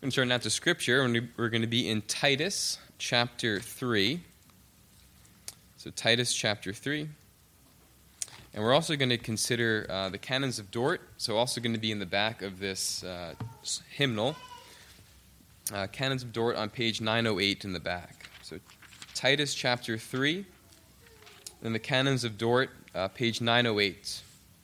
We're going to turn now to Scripture, and we're going to be in Titus chapter 3. So Titus chapter 3. And we're also going to consider the Canons of Dort, so also going to be in the back of this hymnal. Canons of Dort on page 908 in the back. So Titus chapter 3, then the Canons of Dort, page 908.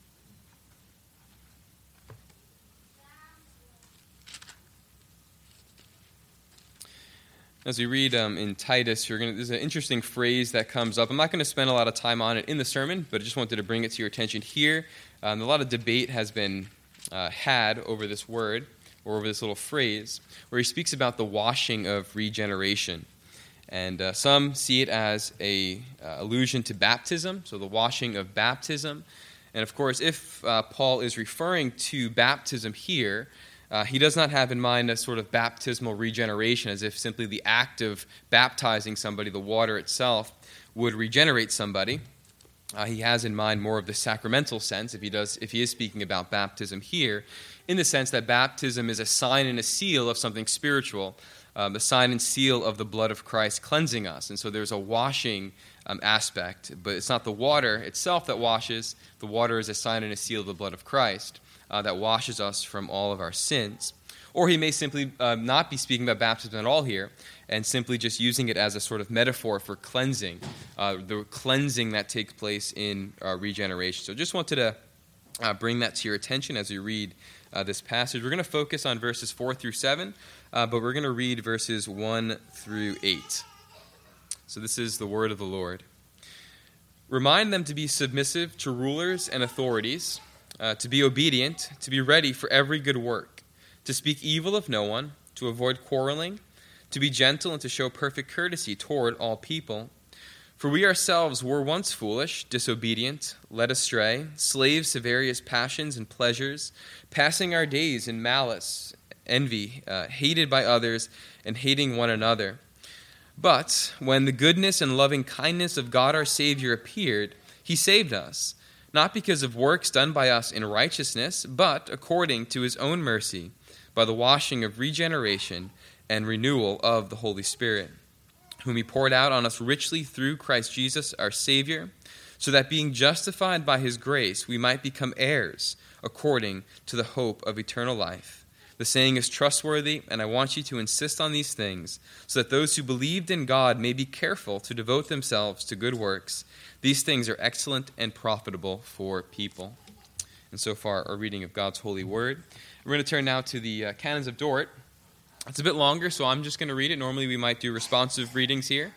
As we read in Titus, there's an interesting phrase that comes up. I'm not going to spend a lot of time on it in the sermon, but I just wanted to bring it to your attention here. A lot of debate has been had over this word, or over this little phrase, where he speaks about the washing of regeneration. And some see it as a allusion to baptism, so the washing of baptism. And of course, if Paul is referring to baptism here, he does not have in mind a sort of baptismal regeneration, as if simply the act of baptizing somebody, the water itself, would regenerate somebody. He has in mind more of the sacramental sense, if he is speaking about baptism here, in the sense that baptism is a sign and a seal of something spiritual, the sign and seal of the blood of Christ cleansing us. And so there's a washing aspect, but it's not the water itself that washes. The water is a sign and a seal of the blood of Christ that washes us from all of our sins. Or he may simply not be speaking about baptism at all here, and simply just using it as a sort of metaphor for cleansing, the cleansing that takes place in regeneration. So just wanted to bring that to your attention as we read this passage. We're going to focus on verses 4 through 7, but we're going to read verses 1 through 8. So this is the word of the Lord. Remind them to be submissive to rulers and authorities, to be obedient, to be ready for every good work, to speak evil of no one, to avoid quarreling, to be gentle, and to show perfect courtesy toward all people. For we ourselves were once foolish, disobedient, led astray, slaves to various passions and pleasures, passing our days in malice, envy, hated by others, and hating one another. But when the goodness and loving kindness of God our Savior appeared, he saved us, not because of works done by us in righteousness, but according to his own mercy, by the washing of regeneration and renewal of the Holy Spirit, whom he poured out on us richly through Christ Jesus our Savior, so that being justified by his grace, we might become heirs according to the hope of eternal life. The saying is trustworthy, and I want you to insist on these things, so that those who believed in God may be careful to devote themselves to good works. These things are excellent and profitable for people. And so far, our reading of God's holy word. We're going to turn now to the Canons of Dort. It's a bit longer, so I'm just going to read it. Normally, we might do responsive readings here.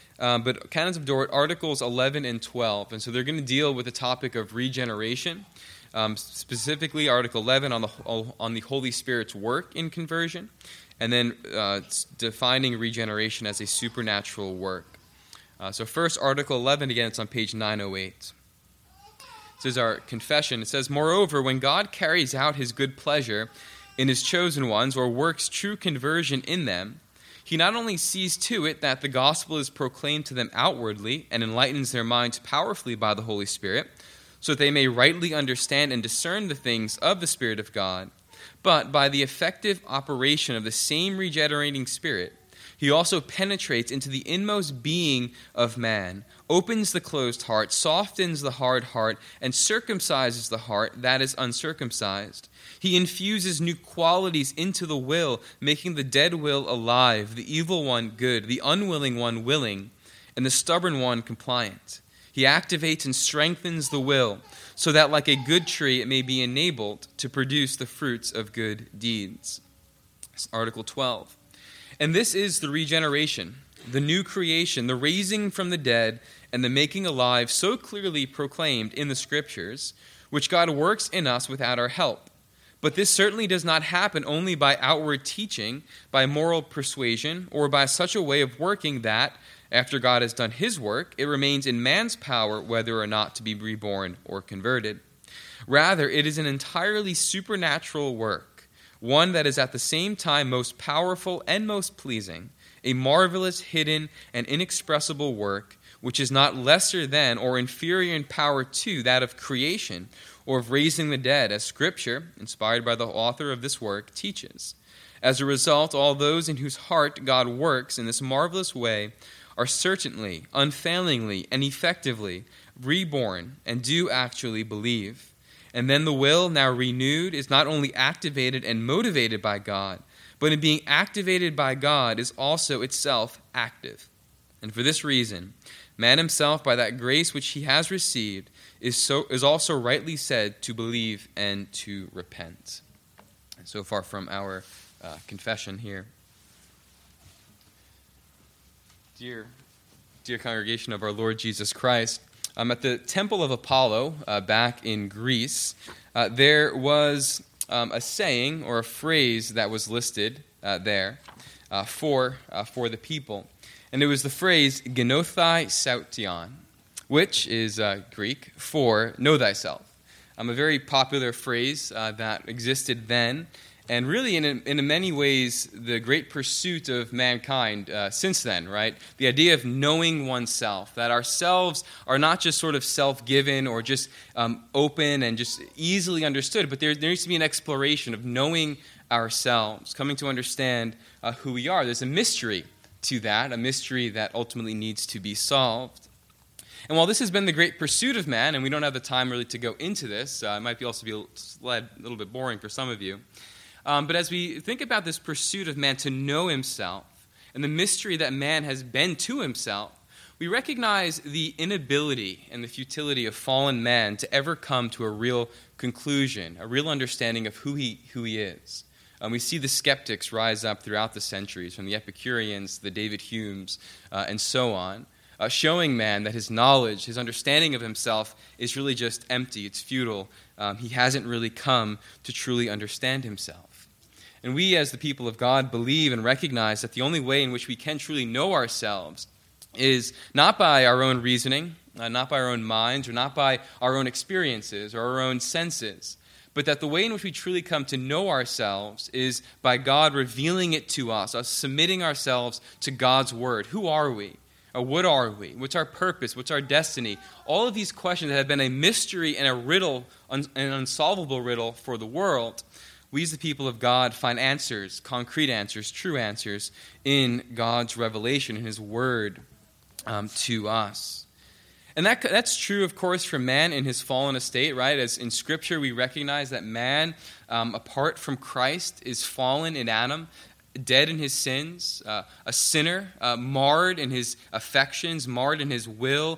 But Canons of Dort, Articles 11 and 12. And so they're going to deal with the topic of regeneration, specifically Article 11 on the Holy Spirit's work in conversion, and then defining regeneration as a supernatural work. So first, Article 11, again, it's on page 908. This is our confession. It says, "Moreover, when God carries out his good pleasure in his chosen ones, or works true conversion in them, he not only sees to it that the gospel is proclaimed to them outwardly and enlightens their minds powerfully by the Holy Spirit, so that they may rightly understand and discern the things of the Spirit of God, but by the effective operation of the same regenerating Spirit, he also penetrates into the inmost being of man, opens the closed heart, softens the hard heart, and circumcises the heart that is uncircumcised. He infuses new qualities into the will, making the dead will alive, the evil one good, the unwilling one willing, and the stubborn one compliant. He activates and strengthens the will, so that like a good tree it may be enabled to produce the fruits of good deeds." Article 12. "And this is the regeneration, the new creation, the raising from the dead, and the making alive so clearly proclaimed in the Scriptures, which God works in us without our help. But this certainly does not happen only by outward teaching, by moral persuasion, or by such a way of working that, after God has done his work, it remains in man's power whether or not to be reborn or converted. Rather, it is an entirely supernatural work, one that is at the same time most powerful and most pleasing, a marvelous, hidden, and inexpressible work, which is not lesser than or inferior in power to that of creation or of raising the dead, as Scripture, inspired by the author of this work, teaches. As a result, all those in whose heart God works in this marvelous way are certainly, unfailingly, and effectively reborn and do actually believe. And then the will, now renewed, is not only activated and motivated by God, but in being activated by God is also itself active. And for this reason, man himself, by that grace which he has received, is also rightly said to believe and to repent. And so far from our confession here. Dear congregation of our Lord Jesus Christ, at the Temple of Apollo back in Greece, there was a saying or a phrase that was listed there for the people. And it was the phrase, genothai saution, which is Greek for know thyself. A very popular phrase that existed then, and really in many ways the great pursuit of mankind since then, right? The idea of knowing oneself, that ourselves are not just sort of self-given or just open and just easily understood, but there needs to be an exploration of knowing ourselves, coming to understand who we are. There's a mystery to that, a mystery that ultimately needs to be solved. And while this has been the great pursuit of man, and we don't have the time really to go into this, it might also be a little bit boring for some of you, but as we think about this pursuit of man to know himself and the mystery that man has been to himself, we recognize the inability and the futility of fallen man to ever come to a real conclusion, a real understanding of who he is. We see the skeptics rise up throughout the centuries, from the Epicureans, the David Humes, and so on, showing man that his knowledge, his understanding of himself is really just empty, it's futile. He hasn't really come to truly understand himself. And we, as the people of God, believe and recognize that the only way in which we can truly know ourselves is not by our own reasoning, not by our own minds, or not by our own experiences or our own senses, but that the way in which we truly come to know ourselves is by God revealing it to us submitting ourselves to God's word. Who are we? Or what are we? What's our purpose? What's our destiny? All of these questions that have been a mystery and a riddle, an unsolvable riddle for the world, we as the people of God find answers, concrete answers, true answers in God's revelation, in his word to us. And that's true, of course, for man in his fallen estate, right? As in Scripture, we recognize that man, apart from Christ, is fallen in Adam, dead in his sins, a sinner, marred in his affections, marred in his will,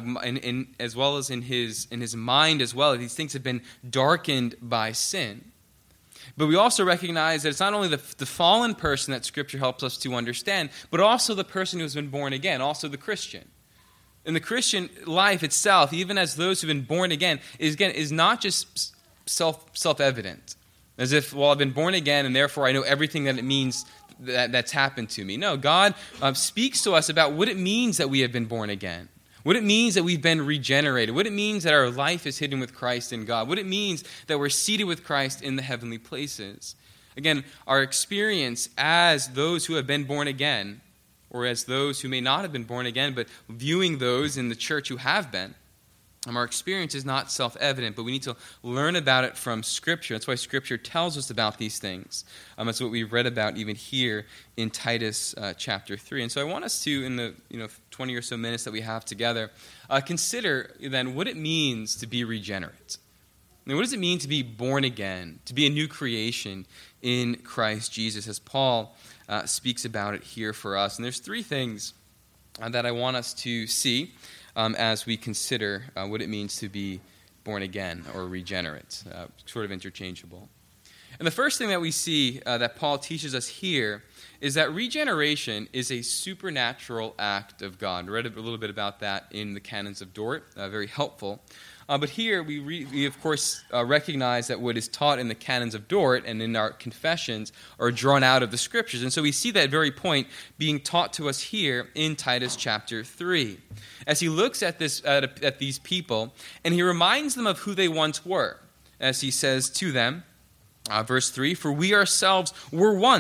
as well as in his mind as well. These things have been darkened by sin. But we also recognize that it's not only the fallen person that Scripture helps us to understand, but also the person who has been born again, also the Christian. And the Christian life itself, even as those who have been born again, is not just self-evident. As if, well, I've been born again, and therefore I know everything that it means that's happened to me. No, God speaks to us about what it means that we have been born again, what it means that we've been regenerated, what it means that our life is hidden with Christ in God, what it means that we're seated with Christ in the heavenly places. Again, our experience as those who have been born again, or as those who may not have been born again, but viewing those in the church who have been, our experience is not self-evident, but we need to learn about it from Scripture. That's why Scripture tells us about these things. That's what we've read about even here in Titus chapter 3. And so I want us to, in the 20 or so minutes that we have together, consider then what it means to be regenerate. I mean, what does it mean to be born again, to be a new creation in Christ Jesus, as Paul speaks about it here for us? And there's three things that I want us to see as we consider what it means to be born again or regenerate, sort of interchangeable. And the first thing that we see that Paul teaches us here is that regeneration is a supernatural act of God. We read a little bit about that in the Canons of Dort, very helpful. But here we of course, recognize that what is taught in the Canons of Dort and in our confessions are drawn out of the Scriptures. And so we see that very point being taught to us here in Titus chapter 3. As he looks at these people, and he reminds them of who they once were. As he says to them, verse 3, "For we ourselves were once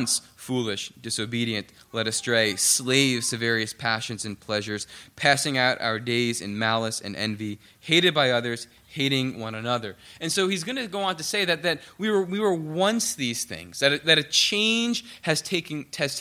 foolish, disobedient, led astray, slaves to various passions and pleasures, passing out our days in malice and envy, hated by others, hating one another. And so he's going to go on to say that we were once these things, that a change has taken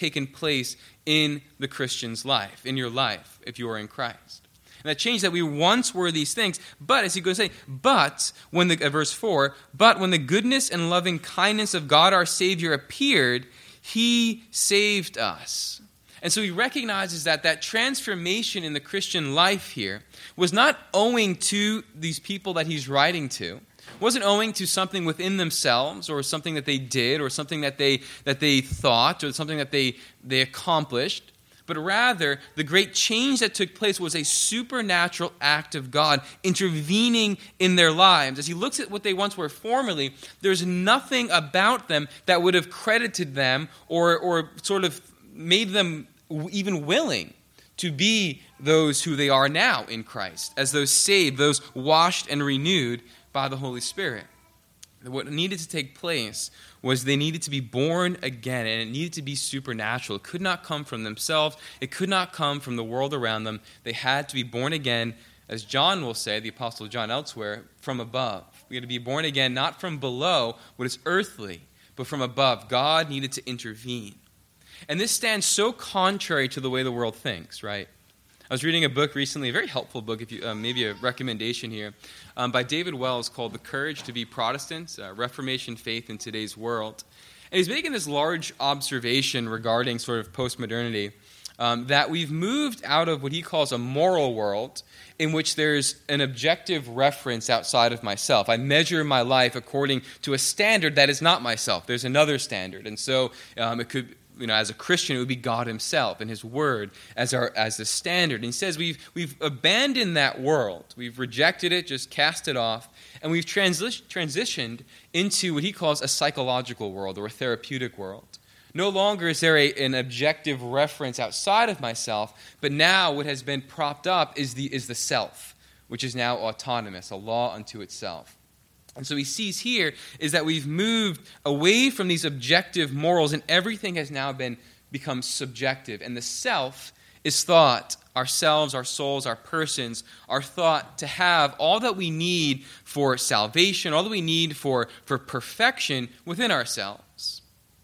place in the Christian's life, in your life, if you are in Christ. And that change that we once were these things, but, as he goes to say, but, when verse 4, but when the goodness and loving kindness of God our Savior appeared, he saved us. And so he recognizes that transformation in the Christian life here was not owing to these people that he's writing to. It wasn't owing to something within themselves or something that they did or something that they thought or something that they accomplished. But rather, the great change that took place was a supernatural act of God intervening in their lives. As he looks at what they once were formerly, there's nothing about them that would have credited them or sort of made them even willing to be those who they are now in Christ, as those saved, those washed and renewed by the Holy Spirit. What needed to take place was they needed to be born again, and it needed to be supernatural. It could not come from themselves. It could not come from the world around them. They had to be born again, as John will say, the Apostle John elsewhere, from above. We had to be born again not from below, what is earthly, but from above. God needed to intervene. And this stands so contrary to the way the world thinks, right? I was reading a book recently, a very helpful book, if you maybe a recommendation here, by David Wells called The Courage to be Protestant, Reformation Faith in Today's World. And he's making this large observation regarding sort of postmodernity, that we've moved out of what he calls a moral world in which there's an objective reference outside of myself. I measure my life according to a standard that is not myself. There's another standard. And so it could... as a Christian, it would be God himself and his word as the standard. And he says we've abandoned that world. We've rejected it, just cast it off, and we've transitioned into what he calls a psychological world or a therapeutic world. No longer is there an objective reference outside of myself, but now what has been propped up is the self, which is now autonomous, a law unto itself. And so he sees here is that we've moved away from these objective morals, and everything has now become subjective. And the self is thought, ourselves, our souls, our persons, are thought to have all that we need for salvation, all that we need for perfection within ourselves.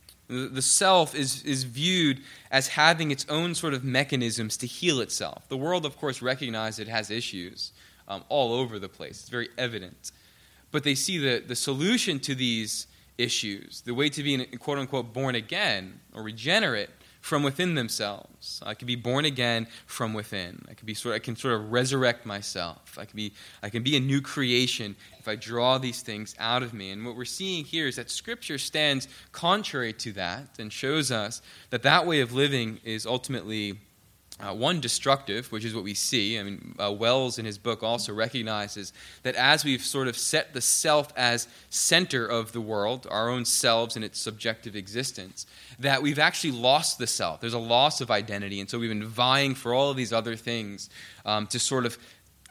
The self is viewed as having its own sort of mechanisms to heal itself. The world, of course, recognizes it has issues all over the place. It's very evident. But they see the solution to these issues, the way to be, quote-unquote, born again or regenerate from within themselves. I can be born again from within. I can sort of resurrect myself. I can be a new creation if I draw these things out of me. And what we're seeing here is that Scripture stands contrary to that and shows us that way of living is ultimately one, destructive, which is what we see. I mean, Wells in his book also recognizes that as we've sort of set the self as center of the world, our own selves and its subjective existence, that we've actually lost the self. There's a loss of identity, and so we've been vying for all of these other things to sort of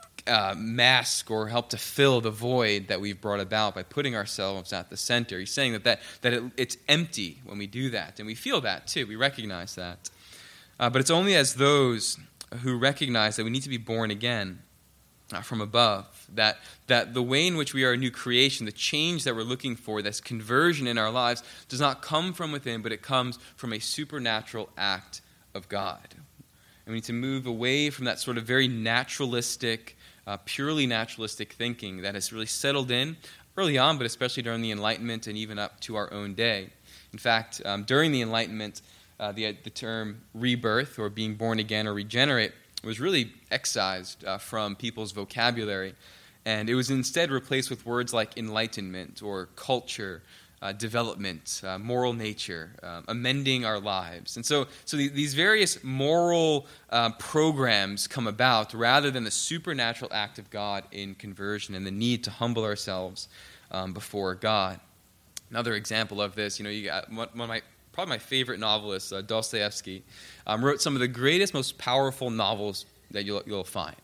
mask or help to fill the void that we've brought about by putting ourselves at the center. He's saying that it's empty when we do that, and we feel that too. We recognize that. But it's only as those who recognize that we need to be born again from above, that the way in which we are a new creation, the change that we're looking for, this conversion in our lives, does not come from within, but it comes from a supernatural act of God. And we need to move away from that sort of very naturalistic, purely naturalistic thinking that has really settled in early on, but especially during the Enlightenment and even up to our own day. In fact, during the Enlightenment, the term rebirth or being born again or regenerate was really excised from people's vocabulary, and it was instead replaced with words like enlightenment or culture, development, moral nature, amending our lives. And so these various moral programs come about rather than the supernatural act of God in conversion and the need to humble ourselves before God. Another example of this, you got probably my favorite novelist, Dostoevsky, wrote some of the greatest, most powerful novels that you'll find.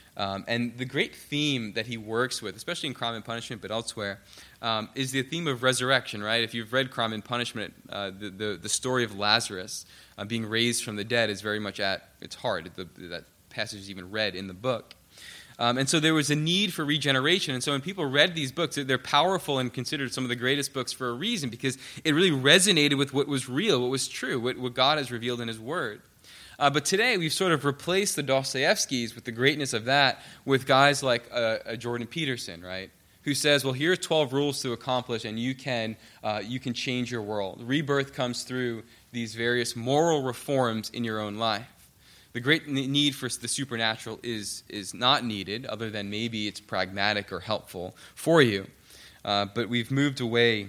And the great theme that he works with, especially in Crime and Punishment, but elsewhere, is the theme of resurrection, right? If you've read Crime and Punishment, the story of Lazarus being raised from the dead is very much at its heart. That passage is even read in the book. And so there was a need for regeneration. And so when people read these books, they're powerful and considered some of the greatest books for a reason, because it really resonated with what was real, what was true, what God has revealed in his word. But today we've sort of replaced the Dostoevskys with the greatness of that with guys like Jordan Peterson, right? Who says, well, here are 12 rules to accomplish, and you can change your world. Rebirth comes through these various moral reforms in your own life. The great need for the supernatural is not needed, other than maybe it's pragmatic or helpful for you. But we've moved away,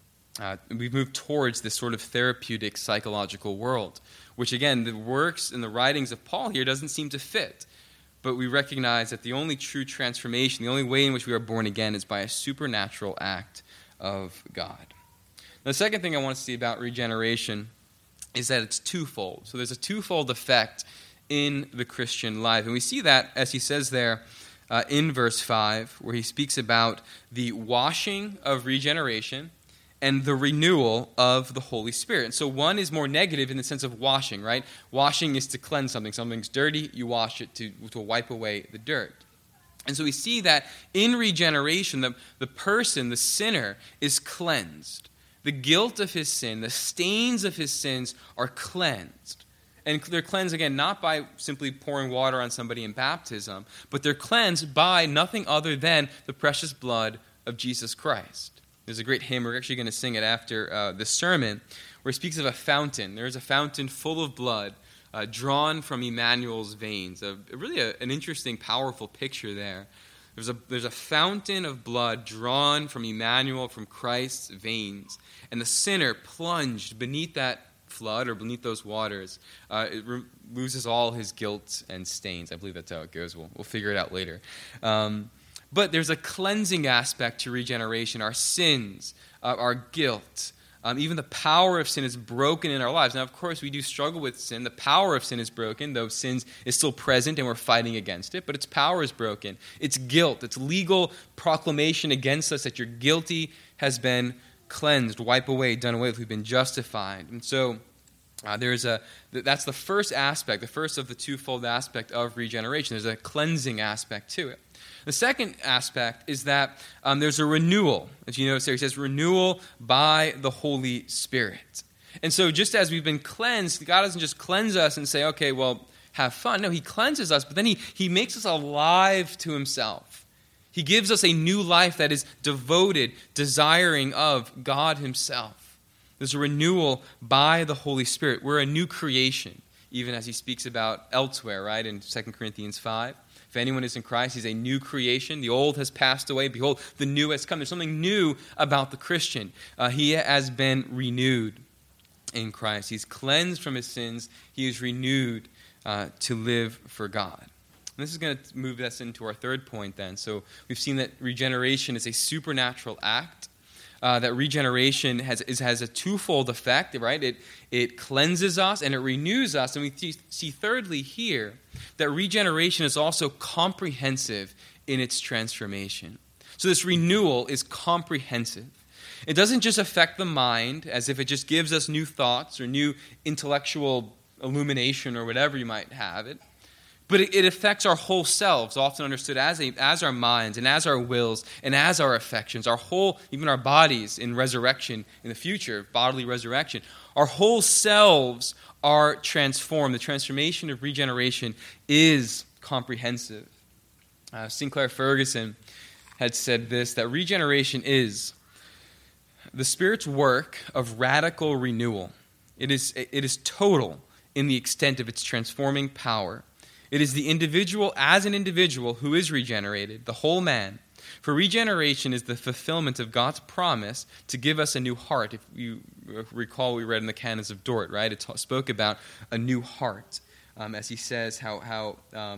we've moved towards this sort of therapeutic psychological world, which again, the works and the writings of Paul here doesn't seem to fit. But we recognize that the only true transformation, the only way in which we are born again, is by a supernatural act of God. Now, the second thing I want to see about regeneration is that it's twofold. So there's a twofold effect in the Christian life. And we see that, as he says there in verse 5, where he speaks about the washing of regeneration and the renewal of the Holy Spirit. And so one is more negative in the sense of washing, right? Washing is to cleanse something. Something's dirty, you wash it to wipe away the dirt. And so we see that in regeneration, the person, the sinner, is cleansed. The guilt of his sin, the stains of his sins are cleansed. And they're cleansed, again, not by simply pouring water on somebody in baptism, but they're cleansed by nothing other than the precious blood of Jesus Christ. There's a great hymn, we're actually going to sing it after this sermon, where it speaks of a fountain. There's a fountain full of blood drawn from Emmanuel's veins. Really an interesting, powerful picture there. There's a fountain of blood drawn from Emmanuel, from Christ's veins, and the sinner plunged beneath that flood or beneath those waters, loses all his guilt and stains. I believe that's how it goes. We'll figure it out later. But there's a cleansing aspect to regeneration. Our sins, our guilt, even the power of sin is broken in our lives. Now, of course, we do struggle with sin. The power of sin is broken, though sin is still present and we're fighting against it. But its power is broken. Its guilt, its legal proclamation against us that you're guilty has been cleansed, wiped away, done away with. We've been justified. And so that's the first aspect, the first of the twofold aspect of regeneration. There's a cleansing aspect to it. The second aspect is that there's a renewal. As you notice there, he says renewal by the Holy Spirit. And so just as we've been cleansed, God doesn't just cleanse us and say, okay, well, have fun. No, he cleanses us, but then he makes us alive to himself. He gives us a new life that is devoted, desiring of God himself. There's a renewal by the Holy Spirit. We're a new creation, even as he speaks about elsewhere, right, in 2 Corinthians 5. If anyone is in Christ, he's a new creation. The old has passed away. Behold, the new has come. There's something new about the Christian. He has been renewed in Christ. He's cleansed from his sins. He is renewed to live for God. And this is going to move us into our third point then. So we've seen that regeneration is a supernatural act. That regeneration has a twofold effect, right? It cleanses us and it renews us. And we see thirdly here that regeneration is also comprehensive in its transformation. So this renewal is comprehensive. It doesn't just affect the mind as if it just gives us new thoughts or new intellectual illumination or whatever you might have it. But it affects our whole selves, often understood as our minds and as our wills and as our affections, our whole, even our bodies in resurrection, in the future, bodily resurrection. Our whole selves are transformed. The transformation of regeneration is comprehensive. Sinclair Ferguson had said this, that regeneration is the Spirit's work of radical renewal. It is total in the extent of its transforming power. It is the individual as an individual who is regenerated, the whole man. For regeneration is the fulfillment of God's promise to give us a new heart. If you recall, we read in the Canons of Dort, right? It spoke about a new heart, as he says how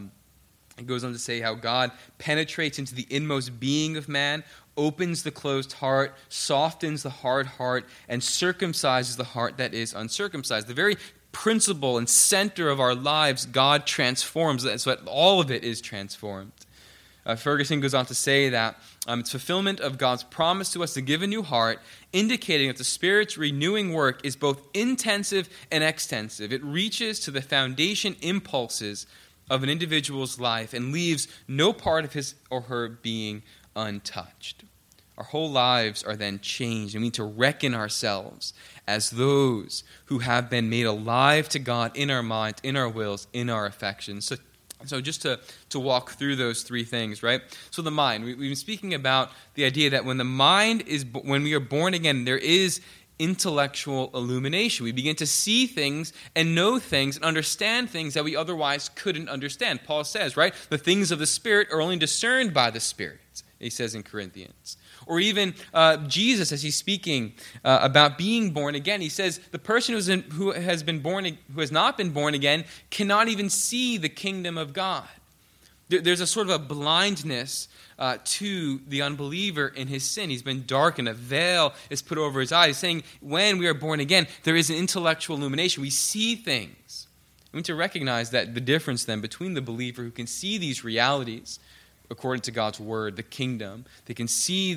it goes on to say how God penetrates into the inmost being of man, opens the closed heart, softens the hard heart, and circumcises the heart that is uncircumcised. The very principle and center of our lives, God transforms that so that all of it is transformed. Ferguson goes on to say that it's fulfillment of God's promise to us to give a new heart, indicating that the Spirit's renewing work is both intensive and extensive. It reaches to the foundation impulses of an individual's life and leaves no part of his or her being untouched. Our whole lives are then changed, and we need to reckon ourselves as those who have been made alive to God in our minds, in our wills, in our affections. So just to walk through those three things, right? So the mind, we've been speaking about the idea that when we are born again, there is intellectual illumination. We begin to see things and know things and understand things that we otherwise couldn't understand. Paul says, right? The things of the Spirit are only discerned by the Spirit, he says in Corinthians. Or even Jesus, as he's speaking about being born again, he says the person who has not been born again cannot even see the kingdom of God. There's a sort of a blindness to the unbeliever in his sin. He's been darkened. A veil is put over his eyes. He's saying when we are born again, there is an intellectual illumination. We see things. We need to recognize that the difference then between the believer who can see these realities according to God's word, the kingdom. They can see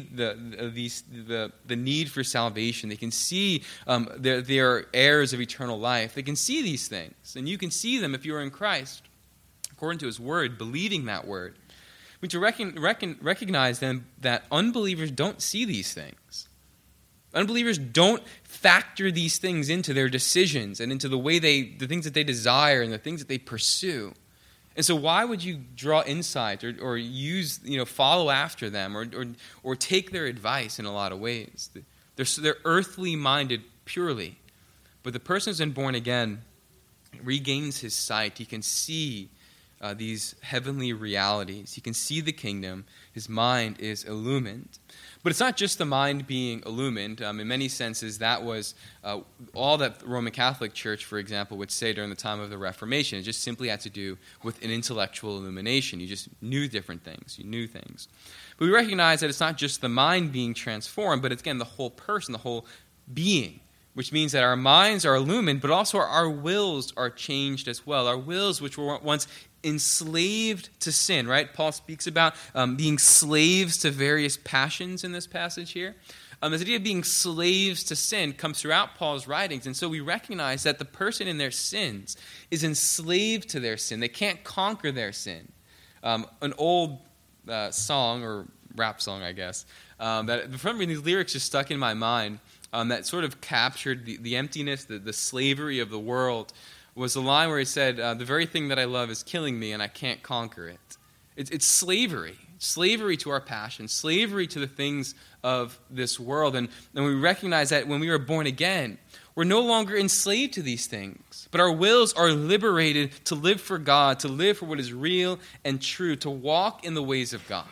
the need for salvation. They can see they're heirs of eternal life. They can see these things, and you can see them if you are in Christ, according to his word, believing that word. We need to recognize then that unbelievers don't see these things. Unbelievers don't factor these things into their decisions and into the things that they desire and the things that they pursue. And so why would you draw insight or use, follow after them or take their advice in a lot of ways? They're earthly minded purely. But the person who's been born again regains his sight. He can see these heavenly realities. He can see the kingdom. His mind is illumined. But it's not just the mind being illumined. In many senses, that was all that the Roman Catholic Church, for example, would say during the time of the Reformation. It just simply had to do with an intellectual illumination. You just knew different things. You knew things. But we recognize that it's not just the mind being transformed, but it's, again, the whole person, the whole being, which means that our minds are illumined, but also our wills are changed as well. Our wills, which were once enslaved to sin, right? Paul speaks about being slaves to various passions in this passage here. This idea of being slaves to sin comes throughout Paul's writings, and so we recognize that the person in their sins is enslaved to their sin. They can't conquer their sin. An old song, or rap song, I guess, that for some reason these lyrics just stuck in my mind, that sort of captured the emptiness, the slavery of the world, was the line where he said, the very thing that I love is killing me and I can't conquer it. It's slavery. Slavery to our passions, slavery to the things of this world. And we recognize that when we are born again, we're no longer enslaved to these things, but our wills are liberated to live for God, to live for what is real and true, to walk in the ways of God.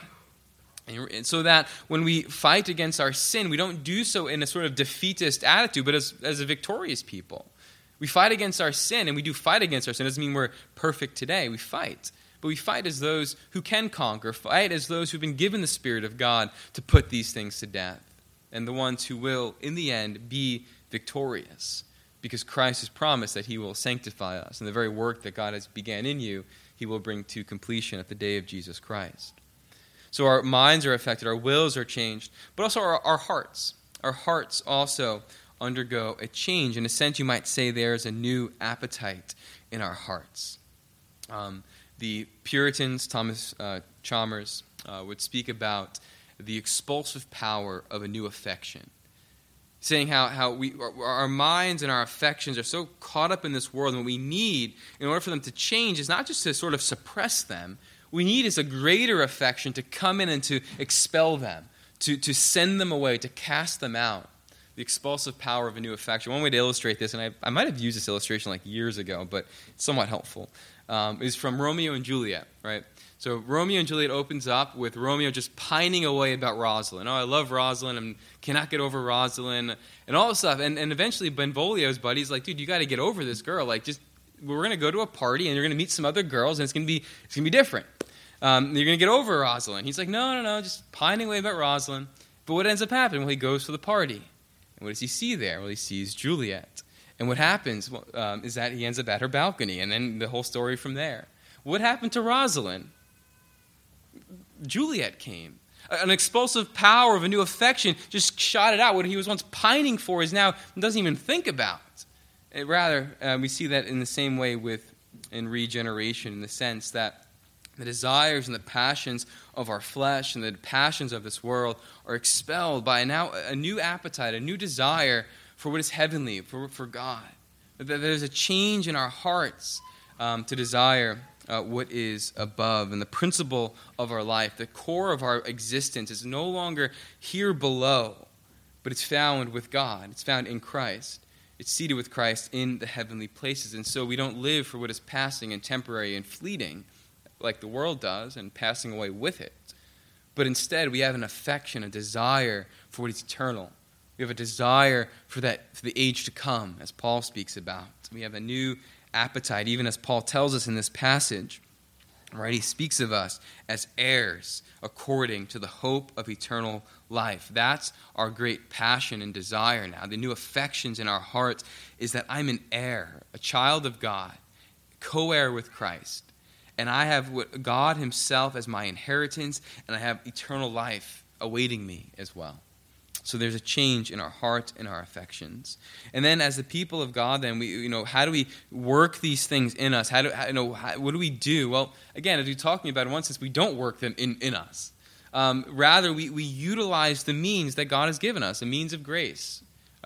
And so that when we fight against our sin, we don't do so in a sort of defeatist attitude, but as a victorious people. We fight against our sin, and we do fight against our sin. It doesn't mean we're perfect today. We fight. But we fight as those who can conquer, fight as those who've been given the Spirit of God to put these things to death, and the ones who will, in the end, be victorious, because Christ has promised that he will sanctify us, and the very work that God has began in you, he will bring to completion at the day of Jesus Christ. So our minds are affected, our wills are changed, but also our hearts. Our hearts also undergo a change. In a sense, you might say there's a new appetite in our hearts. The Puritans, Thomas Chalmers, would speak about the expulsive power of a new affection, saying how our minds and our affections are so caught up in this world, and what we need in order for them to change is not just to sort of suppress them. We need is a greater affection to come in and to expel them, to send them away, to cast them out. The expulsive power of a new affection. One way to illustrate this, and I might have used this illustration like years ago, but it's somewhat helpful, is from Romeo and Juliet, right? So Romeo and Juliet opens up with Romeo just pining away about Rosalind. Oh, I love Rosalind, and cannot get over Rosalind, and all this stuff. And eventually Benvolio's buddy's like, dude, you got to get over this girl. Like, we're going to go to a party, and you're going to meet some other girls, and it's going to be different. You're going to get over Rosalind. He's like, no, just pining away about Rosalind. But what ends up happening? Well, he goes to the party. And what does he see there? Well, he sees Juliet. And what happens is that he ends up at her balcony, and then the whole story from there. What happened to Rosalind? Juliet came. An explosive power of a new affection just shot it out. What he was once pining for is now doesn't even think about. Rather, we see that in the same way in regeneration, in the sense that the desires and the passions of our flesh and the passions of this world are expelled by now a new appetite, a new desire for what is heavenly, for God. That there's a change in our hearts to desire what is above. And the principle of our life, the core of our existence, is no longer here below, but it's found with God. It's found in Christ. It's seated with Christ in the heavenly places. And so we don't live for what is passing and temporary and fleeting, like the world does, and passing away with it. But instead, we have an affection, a desire for what is eternal. We have a desire for the age to come, as Paul speaks about. We have a new appetite, even as Paul tells us in this passage. Right? He speaks of us as heirs according to the hope of eternal life. That's our great passion and desire now. The new affections in our hearts is that I'm an heir, a child of God, co-heir with Christ. And I have God himself as my inheritance, and I have eternal life awaiting me as well. So there's a change in our heart and our affections. And then as the people of God, then how do we work these things in us? What do we do? Well, again, as we're talking about in one sense, we don't work them in us. Rather, we utilize the means that God has given us, a means of grace.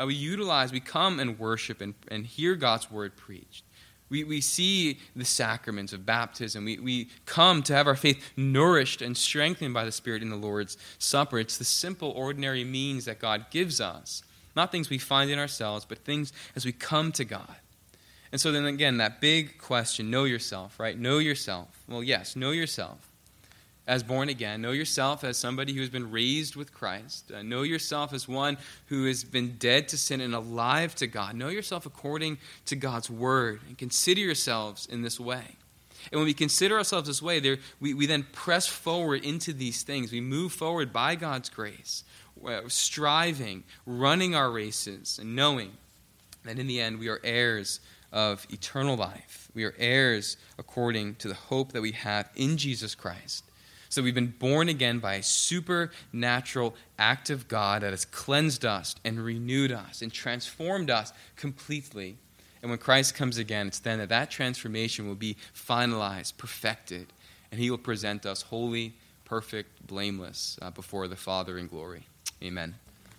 We come and worship and hear God's word preached. We see the sacraments of baptism. We come to have our faith nourished and strengthened by the Spirit in the Lord's Supper. It's the simple, ordinary means that God gives us. Not things we find in ourselves, but things as we come to God. And so then again, that big question, know yourself, right? Know yourself. Well, yes, know yourself as born again. Know yourself as somebody who has been raised with Christ. Know yourself as one who has been dead to sin and alive to God. Know yourself according to God's word, and consider yourselves in this way. And when we consider ourselves this way, we then press forward into these things. We move forward by God's grace, striving, running our races, and knowing that in the end we are heirs of eternal life. We are heirs according to the hope that we have in Jesus Christ. So we've been born again by a supernatural act of God that has cleansed us and renewed us and transformed us completely. And when Christ comes again, it's then that transformation will be finalized, perfected, and he will present us holy, perfect, blameless before the Father in glory. Amen.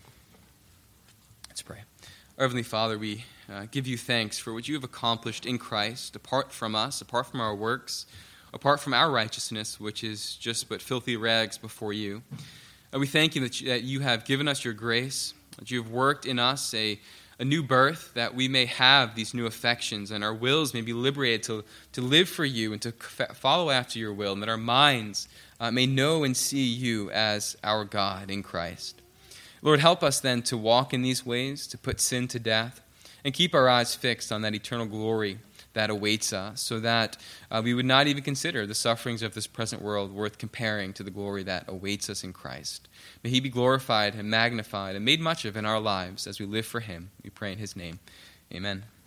Let's pray. Our Heavenly Father, we give you thanks for what you have accomplished in Christ, apart from us, apart from our works, apart from our righteousness, which is just but filthy rags before you. We thank you that you have given us your grace, that you have worked in us a new birth, that we may have these new affections, and our wills may be liberated to live for you and to follow after your will, and that our minds may know and see you as our God in Christ. Lord, help us then to walk in these ways, to put sin to death, and keep our eyes fixed on that eternal glory that awaits us, so that we would not even consider the sufferings of this present world worth comparing to the glory that awaits us in Christ. May he be glorified and magnified and made much of in our lives as we live for him. We pray in his name. Amen.